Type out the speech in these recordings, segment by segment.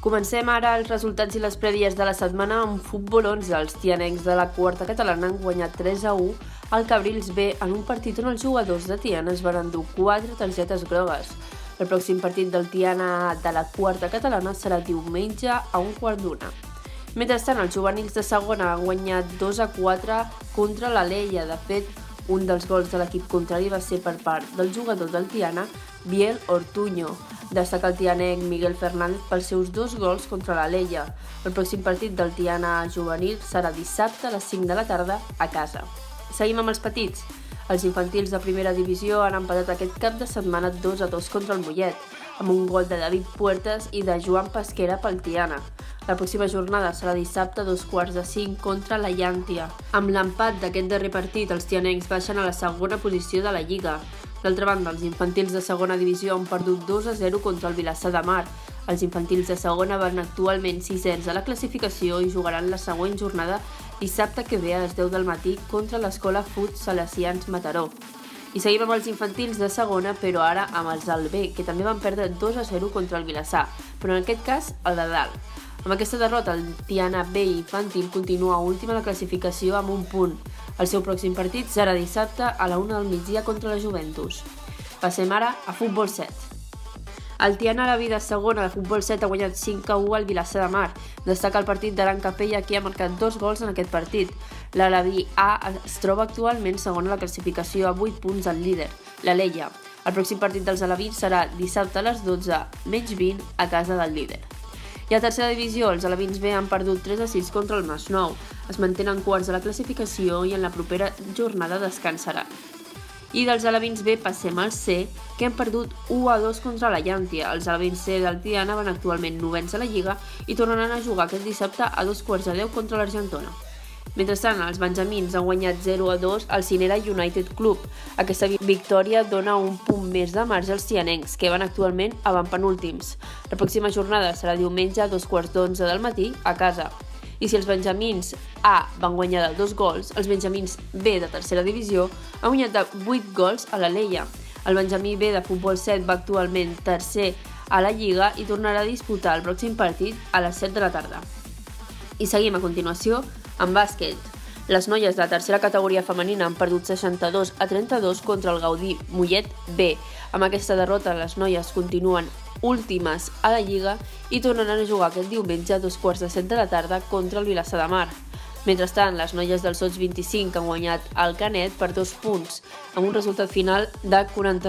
Comencem ara els resultats i les prèvies de la setmana amb futbol 11. Els tianencs de la quarta catalana han guanyat 3-1 al Cabrils B en un partit on els jugadors de Tiana es van endur 4 targetes grogues. El pròxim partit del Tiana de la quarta catalana serà diumenge a 1:15. Mentrestant, els juvenils de segona han guanyat 2-4 contra l'Alella. De fet, un dels gols de l'equip contrari va ser per part del jugador del Tiana, Biel Ortuño. Destaca el tianenc Miguel Fernández pels seus 2 gols contra l'Alella. El pròxim partit del Tiana juvenil serà dissabte a les 5 de la tarda a casa. Seguim amb els petits. Els infantils de primera divisió han empatat aquest cap de setmana 2-2 contra el Mollet, amb un gol de David Puertas i de Joan Pesquera pel Tiana. La pròxima jornada serà dissabte a 4:45 contra la Llàntia. Amb l'empat d'aquest darrer partit, els tianencs baixen a la segona posició de la Lliga. D'altra banda, els infantils de segona divisió han perdut 2-0 contra el Vilassar de Mar. Els infantils de segona van actualment 6è a la classificació i jugaran la següent jornada dissabte que ve a les 10 del matí contra l'Escola Fut Salesians Mataró. I seguim amb els infantils de segona, però ara amb els del B, que també van perdre 2-0 contra el Vilassar, però en aquest cas el de dalt. Amb aquesta derrota, el Tiana B infantil continua últim a la classificació amb un punt. El seu pròxim partit serà dissabte a la 1 del migdia contra la Juventus. Passem ara a futbol 7. El Tiana Arabi de segona de futbol 7 ha guanyat 5-1 al Vilassar de Mar. Destaca el partit d'Aran Capella, que ha marcat 2 gols en aquest partit. L'Arabi A es troba actualment segona a la classificació a 8 punts al líder, l'Alella. El pròxim partit dels alabins serà dissabte a les 12:20 a casa del líder. I a tercera divisió, els alabins B han perdut 3-6 contra el Masnou. Es mantenen quarts de la classificació i en la propera jornada descansaran. I dels alabins B passem al C, que han perdut 1-2 contra la Llàntia. Els alabins C del Tiana van actualment 9ens a la Lliga i tornaran a jugar aquest dissabte a 2:15 contra l'Argentona. Mentrestant, els benjamins han guanyat 0-2 al Cinera United Club. Aquesta victòria dona un punt més de marge als tianencs, que van actualment avantpenúltims. La pròxima jornada serà diumenge a 2:15 del matí a casa. I si els benjamins A van guanyar de 2 gols, els benjamins B de tercera divisió han guanyat de 8 gols a l'Alella. El benjamí B de futbol 7 va actualment tercer a la Lliga i tornarà a disputar el pròxim partit a les 7 de la tarda. I seguim a continuació amb bàsquet. Les noies de la tercera categoria femenina han perdut 62-32 contra el Gaudí Mollet B. Amb aquesta derrota, les noies continuen últimes a la Lliga i tornaran a jugar aquest diumenge a 2:15 de la tarda contra el Vilassar de Mar. Mentrestant, les noies del Sots 25 han guanyat el Canet per 2 punts, amb un resultat final de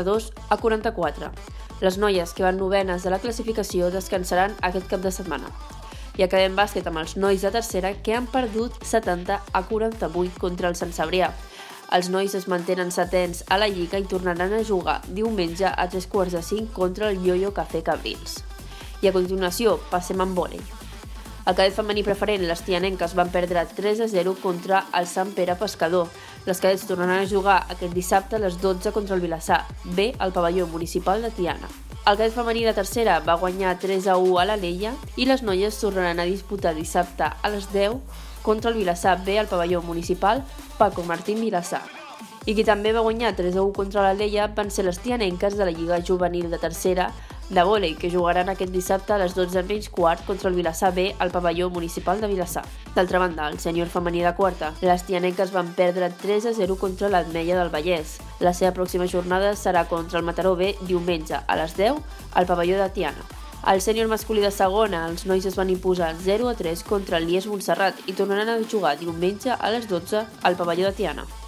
42-44. Les noies que van novenes de la classificació descansaran aquest cap de setmana. I acabem bàsquet amb els nois de tercera, que han perdut 70-48 contra el Sant Cebrià. Els nois es mantenen 7ens a la Lliga i tornaran a jugar diumenge a 3:15 contra el Yo-Yo Café Cabrils. I a continuació passem amb vòlei. Al cadet femení preferent, les tianenques van perdre 3-0 contra el Sant Pere Pescador. Les cadets tornaran a jugar aquest dissabte a les 12 contra el Vilassar B al pavelló municipal de Tiana. El cadet femení de tercera va guanyar 3-1 a l'Alella i les noies tornaran a disputar dissabte a les 10 contra el Vilassar B al pavelló municipal Paco Martín Vilassar. I qui també va guanyar 3-1 contra l'Alella van ser les tianenques de la Lliga Juvenil de tercera de vòlei, que jugaran aquest dissabte a les 12:15 contra el Vilassar B al pavelló municipal de Vilassar. D'altra banda, el sènior femení de quarta, les tianenques van perdre 3-0 contra l'Ametlla del Vallès. La seva pròxima jornada serà contra el Mataró B diumenge a les 10 al pavelló de Tiana. Al sènior masculí de segona, els nois es van imposar 0-3 contra el Lies Montserrat i tornaran a jugar diumenge a les 12 al pavelló de Tiana.